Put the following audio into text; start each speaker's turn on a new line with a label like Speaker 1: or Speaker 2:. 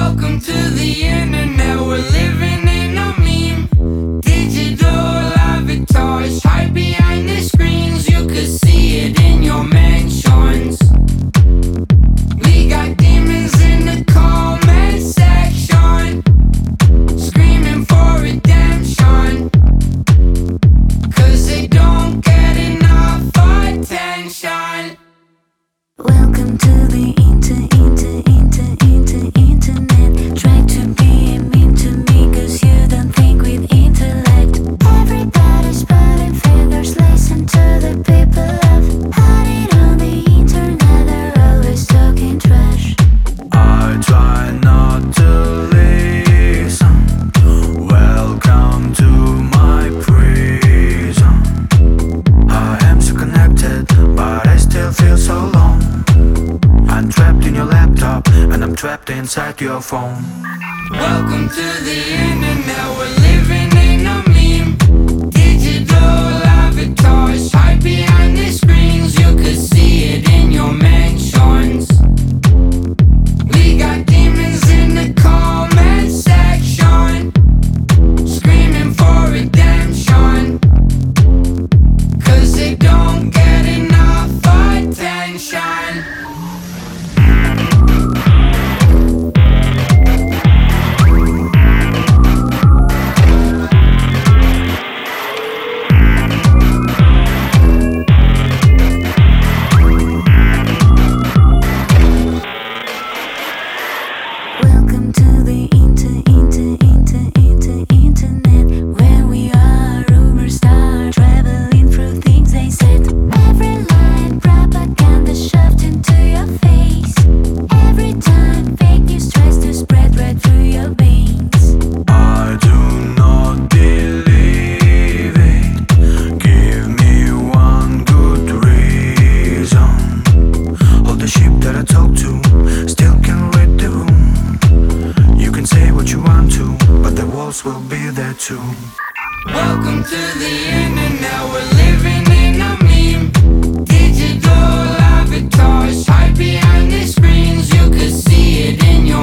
Speaker 1: Welcome to the internet, we're living in a meme. Digital avatars hide behind the screens. You could see it in your mansions. We got demons in the comment section, screaming for redemption, 'cause they don't get enough attention.
Speaker 2: Welcome to the internet. Try to be mean to me, 'cause you don't think with intellect. Everybody's putting fingers, listen to the people of hiding on the internet. They're always talking trash.
Speaker 3: I try not to listen. Welcome to my prison. I am so connected, but I still feel so alone. I'm trapped in your laptop, and I'm trapped inside your phone.
Speaker 1: Welcome to the internet, we're living in a meme. Digital avatars hide behind the screens. You could see it in your mansions. We got demons in the comment section, screaming for redemption, 'cause they don't get enough attention.
Speaker 2: Welcome to the internet, where we are. Rumors start traveling through things they said. Every line propaganda shoved into your face. Every time fake news tries to spread right through your veins.
Speaker 3: I do not believe it. Give me one good reason. All the sheep that I talk to still can read the room. You can say what you want to, but the walls will be there too.
Speaker 1: Welcome to the internet, we're living in a meme. Digital avatars hide behind the screens. You could see it in your